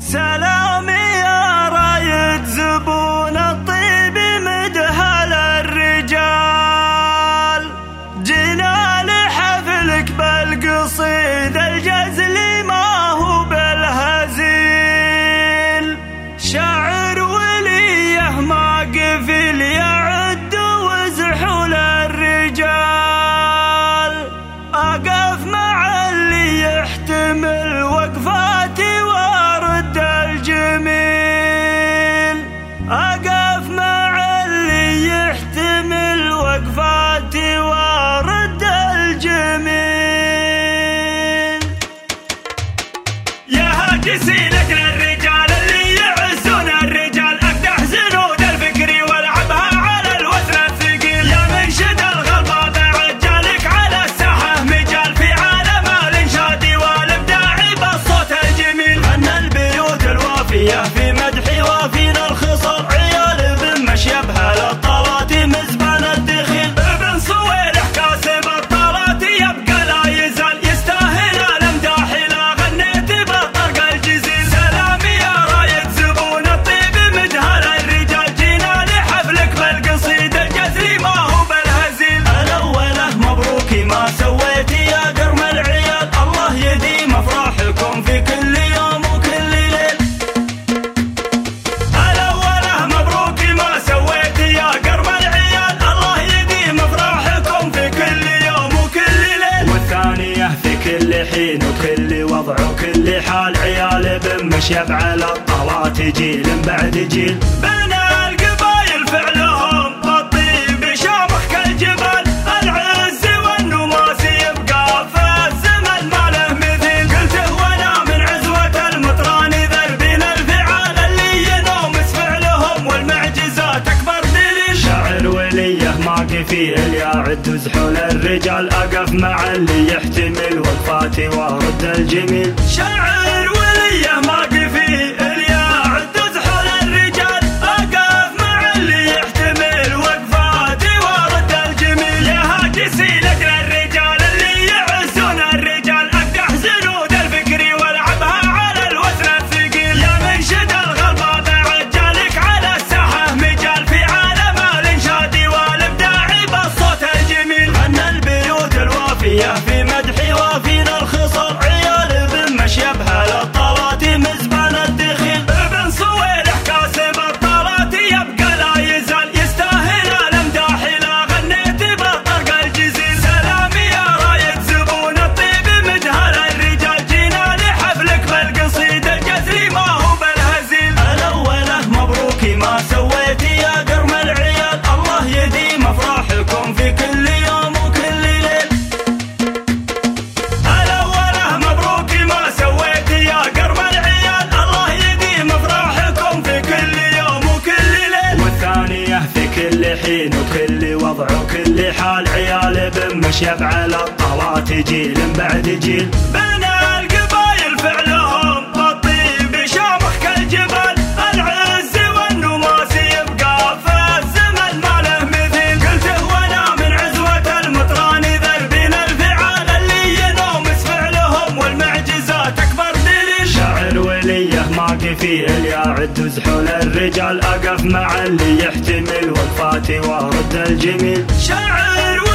سلام يا رايد زبون الطيب مدهل الرجال، جينا لحفلك بالقصيد الجزل ما هو بالهزيل، شاعر وليه ما قفل يعد وزحول الرجال، أقف مع اللي يحتمل وقفاتي وارد الجميل، أقف مع اللي يحتمل وقفاتي وارد الجميل. يا هاجسي لك للرجال اللي يعزون الرجال، أقدح زنود الفكر والعبها على الوزن الثقيل، يا منشد الغلبة بعد جالك على الساحة مجال، في عالم الإنشاد والإبداع بالصوت الجميل، أن البيوت الوافية في مدحي وافينا الخصال، عيال ابن مشيبها للطلات مزبان الدخيل، ابن صويلح كاسب الطلات يبقى لا يزال، يستاهل الامداح لا غنيت بالطرق الجزيل. سلام يا رايد زبون الطيب مدهل الرجال، جينا لحفلك بالقصيد الجزري ما هو بالهزيل، الاوله مبروكي ما سويتي يا قرم العيال، الله يديم افراحكم في كل يوم وكل ليل. الاوله مبروكي ما سويتي يا قرم العيال، الله يديم افراحكم في كل يوم وكل ليل. والثانيه في كل حين وكل وضع وكل حال، عيال ابن مشيب على الطلات جيل بعد جيل، بين القبايل فعلهم بالطيب شامخ كالجبال، العز والنماس يبقى في الزمن ما له مثيل، قلته وانا من عزوة المطران ذربين الفعال اللي ينومس فعلهم والمعجزات اكبر دليل، شاعر وليه ما قفيل يعد زحول الرجال، اقف مع اللي يحتمل وقفاتي وارد الجميل، شاعر وليه ما قفيل يعد زحول الرجال، اقف مع اللي يحتمل وقفاتي وارد الجميل. يا هاجسي لك للرجال اللي يعزون الرجال، اقدح زنود الفكر والعبها على الوزن الثقيل، يا منشد الغلبة بعد جالك على الساحة مجال، في عالم الانشاد والابداع بالصوت الجميل، ان البيوت الوافية في مدحي وافينا الخصال، عيال ابن مشيبها للطلات مزبان الدخيل، ابن صويلح كاسب الطلات يبقى لا يزال، يستاهل الامداح لا غنيت بالطرق الجزيل. سلام يا رايد زبون الطيب مدهل الرجال، جينا لحفلك بالقصيد الجزري ما هو بالهزيل، الاوله مبروكي ما سويتي يا قرم العيال، الله يديم افراحكم في كل يوم وكل ليل. الاوله مبروكي ما سويتي يا قرم العيال، الله يديم افراحكم في كل يوم وكل ليل. والثانيه في كل حين وكل وضع وكل حال، عيال ابن مشيب على الطلات جيل بعد جيل، بين القبايل فعلهم بالطيب شامخ كالجبال، العز والنماس يبقى في الزمن ما له مثيل، قلته وانا من عزوة المطران ذربين الفعال اللي ينومس فعلهم والمعجزات اكبر دليل، شاعر وليه ما قفيل يعد زحول الرجال، اقف مع اللي يحتمل وقفاتي وارد الجميل، شاعر